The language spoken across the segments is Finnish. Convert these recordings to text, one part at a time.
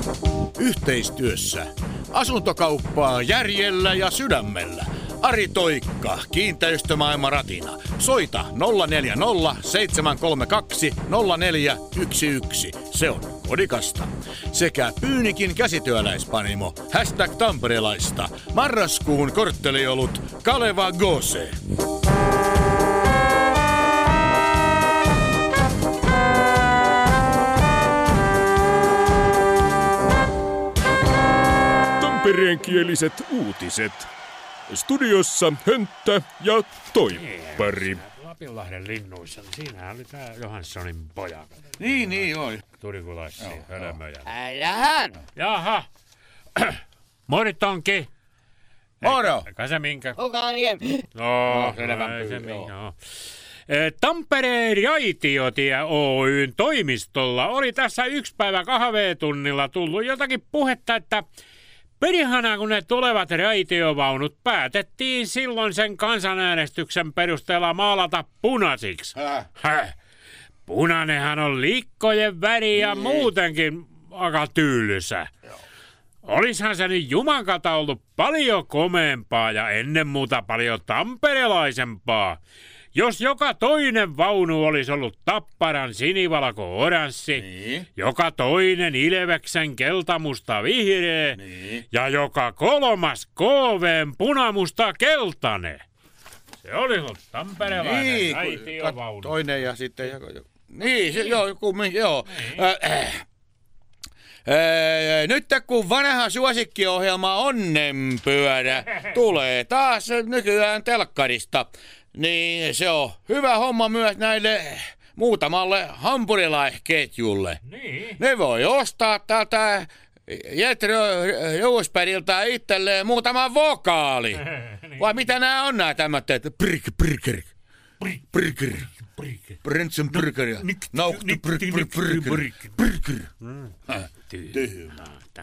Yhteistyössä asuntokauppaa järjellä ja sydämellä. Ari Toikka, Kiinteistömaailma Ratina. Soita 040 732 0411. Se on kodikasta. Sekä Pyynikin käsityöläispanimo. #tamperelaista. Marraskuun kortteliolut Kaleva Gose. Tampereenkieliset uutiset. Studiossa Hönttä ja Toippari. Lapinlahden linnuissa, niin siinä oli tää Johanssonin poja. Niin joo. Turikulaisia hölmöjä. Jaha. Moritonki. Moro. Eikä se minkä. No, Tampereen Raitiotie Oyn toimistolla oli tässä yksi päivä kahveetunnilla tullut jotakin puhetta, että perihana kun ne tulevat raitiovaunut päätettiin silloin sen kansanäänestyksen perusteella maalata punaisiksi. Punainenhan on liikkojen väri ja muutenkin aika tyylysä. Olishan se nyt jumankata ollut paljon komeempaa ja ennen muuta paljon tamperelaisempaa, jos joka toinen vaunu olisi ollut Tapparan sinivalko-oranssi, joka toinen Ilveksen keltamusta vihreä ja joka kolmas KV:n punamusta keltainen. Se olisi ollut tamperelainen raitiovaunu. Toinen ja sitten... Joo. Nyt kun vanha suosikkiohjelma Onnenpyörä tulee taas nykyään telkkarista, niin se on hyvä homma myös näille muutamalle hampurilaisketjulle. Niin. Ne voi ostaa täältä Jetro Juusperiltä itselleen muutaman vokaali. Vai mitä nämä on nämä tämmöiset? Prikker. Brentsen Brygger ja Naukti Brygger. Tyhmä.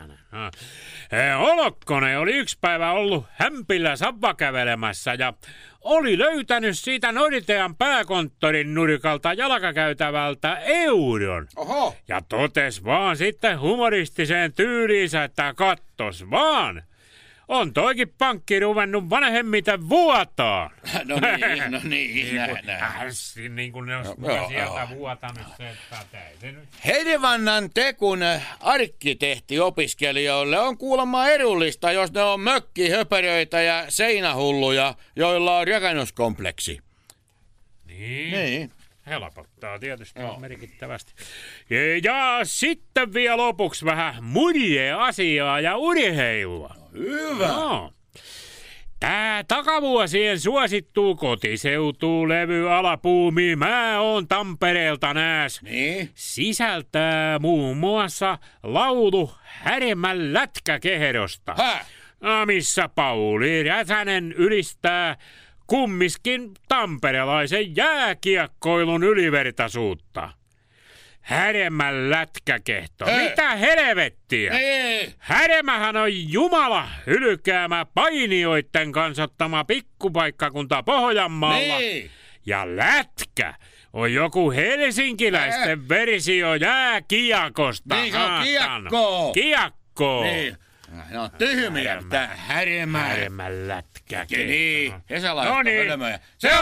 Olokkonen oli yksi päivä ollut Hämpillä savvakävelemässä ja oli löytänyt siitä Noritean pääkonttorin nurkalta jalkakäytävältä euron. Oho. Ja totes vaan sitten humoristiseen tyyliinsä, että kattos vaan. On toikin pankki ruvennut vanhemmiten vuotaan. No niin. Niin kuin ne olisi sieltä vuotanut se, että se nyt. Hedevannan Tekun arkkitehtiopiskelijoille on kuulemma edullista, jos ne on mökkihöperöitä ja seinähulluja, joilla on rakennuskompleksi. Niin. Helpottaa tietysti merkittävästi. Ja sitten vielä lopuksi vähän murje-asiaa ja urheilua. Hyvä. No. Tää takavuosien suosittu kotiseutu-levy alapuumi Mä oon Tampereelta nääs sisältää muun muassa laulu Härmän lätkäkehdosta, missä Pauli Räsänen ylistää kummiskin tamperelaisen jääkiekkoilun ylivertaisuutta. Härmän lätkäkehto. Mitä helvettiä? Härmähän on Jumala hylkäämä painijoitten kansottama pikkupaikkakunta Pohjanmaalla. Ja lätkä on joku helsinkiläisten versio jääkiekosta. Niin, se on kiekko. Kiekko. Niin. No tyhmiä, tää Härmän lätkäkehto. Niin, Hesalaista hölmöjä.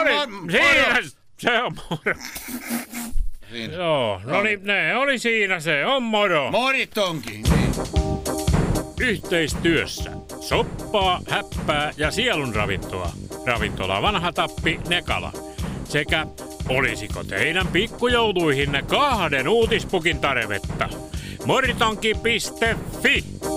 Se on moro. Joo, no niin, ne oli siinä, se on moro. Moritonkin. Yhteistyössä soppaa, häppää ja sielunravintoa. Ravintola Vanha Tappi Nekala. Sekä olisiko teidän pikkujouluihinne 2 uutispukin tarvetta? Moritonki.fi